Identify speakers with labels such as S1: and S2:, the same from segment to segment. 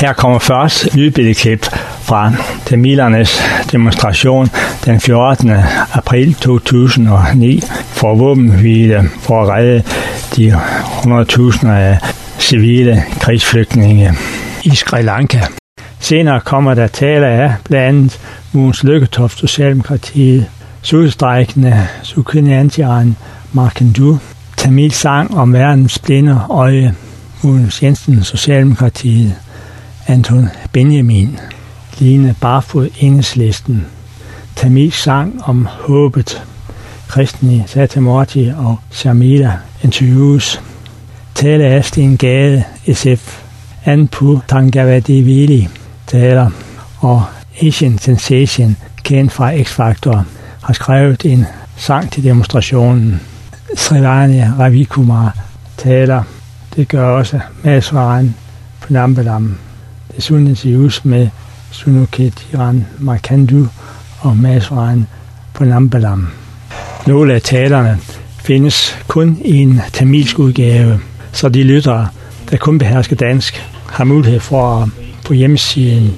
S1: Her kommer først lydbilledklip fra tamilernes demonstration den 14. april 2009 for våbenhvile for at redde de 100.000 af civile krigsflygtninge i Sri Lanka. Senere kommer der taler af blandt andet Mogens Lykketoft, Socialdemokratiet, sultestrejkende Sukhinantiran Markandu, Tamil sang om verdens blinde øje, Mogens Jensen, Socialdemokratiet, Anton Benjamin, Line Barfod, Enhedslisten, Tamil sang om håbet, Kristni Satamorti og Sharmila interviews, tale af Sten Gade, SF, Anpu Tangavadivili taler, og Asian Sensation, kendt fra X-Factor, har skrevet en sang til demonstrationen. Srivani Ravikumar taler. Det gør også Maswaran Punambalam. Desuden interviews med Sunuketiran Markandu og Maswaran Punambalam. Nogle af talerne findes kun i en tamilsk udgave, så de lyttere, der kun behersker dansk, har mulighed for at på hjemmesiden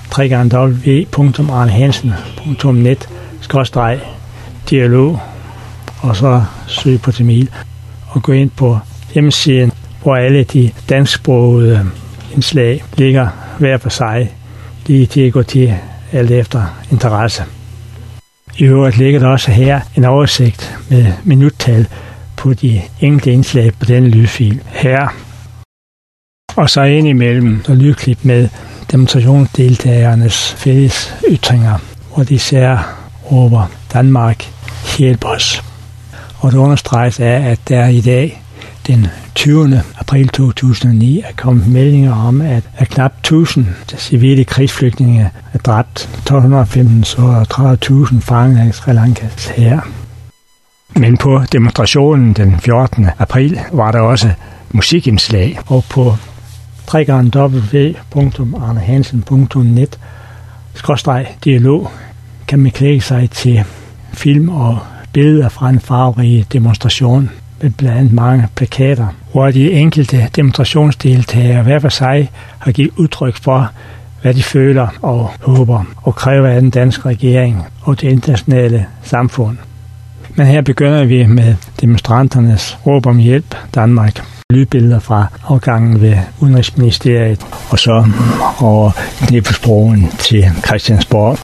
S1: www.arnehansen.net/dialog og så søge på tamil og gå ind på hjemmesiden, hvor alle de dansksprogede indslag ligger hver for sig, lige til at gå til alt efter interesse. I øvrigt ligger der også her en oversigt med minuttal på de enkelte indslag på denne lydfil her. Og så indimellem der lydklip med demonstrationsdeltagernes fælles ytringer, hvor de især råber Danmark, hjælp os. Og det understreges af, at der i dag, den 20. april 2009, er kommet meldinger om, at knap 1000 civile krigsflygtninge er dræbt, 1215 så 30.000 fanget af Sri Lankas hær. Men på demonstrationen den 14. april var der også musikindslag, og på www.arnehansen.net/dialog kan man klikke sig til film og billeder fra en farverig demonstration med blandt andet mange plakater, hvor de enkelte demonstrationsdeltagere hver for sig har givet udtryk for, hvad de føler og håber og kræver af den danske regering og det internationale samfund. Men her begynder vi med demonstranternes råb om hjælp Danmark. Lydbilleder fra afgangen ved Udenrigsministeriet og så over Dneprsbroen til Christiansborg.